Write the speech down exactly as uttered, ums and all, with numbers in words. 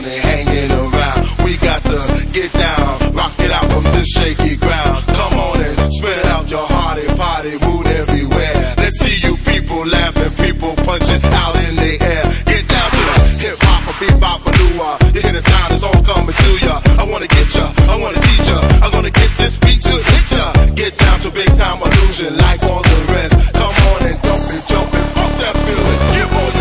only hanging around. We got to get down, rock it out from this shaky ground. Come on and spread out your hearty party mood everywhere. Let's see you people laughing, people punching out in the air. Get down to the hip hop, a beat bop, a new uh, you hear the sound, it's all coming to ya. I wanna get ya, I wanna teach ya, I'm gonna get this beat to hit ya. Get down to big time illusion like all the rest. Come on and dump it, jump it, fuck that feeling, give all